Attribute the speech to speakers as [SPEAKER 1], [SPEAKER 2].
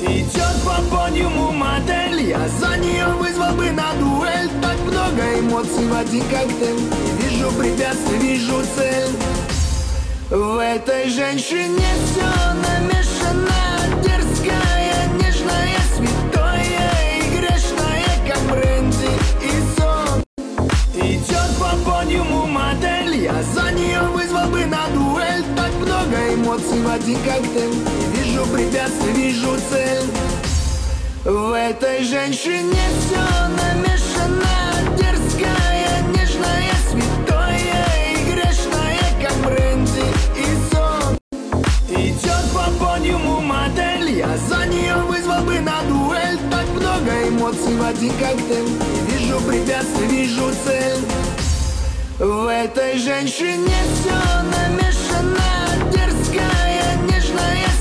[SPEAKER 1] Идет по подиуму модель, я за нее вызвал бы на дуэль. Так много эмоций в один коктейль. Не вижу препятствий, вижу цель. В этой женщине все намешано. Дерзкая, нежная, святое и грешное, как бренди и сон. Идет по подиуму модель, я за нее вызвал бы на дуэль. Так много эмоций в один коктейль. Не вижу препятствий, вижу цель. В этой женщине все намешано. Дерзкая, нежная, святое и грешное, как бренди и сон. Идет по подиуму модель, я за нее вызвал бы на дуэль. Так много эмоций в один коктейль. Не вижу препятствий, вижу цель. В этой женщине все намешано. Дерзкая, нежная,